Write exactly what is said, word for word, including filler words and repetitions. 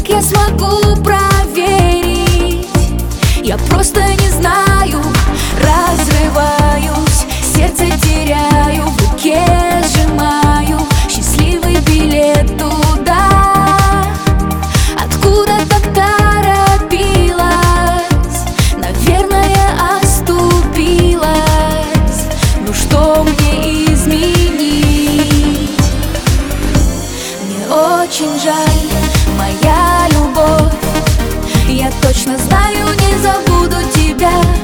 Как я смогу проверить? Я просто не знаю. Разрываюсь, сердце теряю, в руке сжимаю счастливый билет туда, откуда так торопилась, наверное, оступилась. Ну что мне изменить? Мне очень жаль, моя любовь. Я точно знаю, не забуду тебя.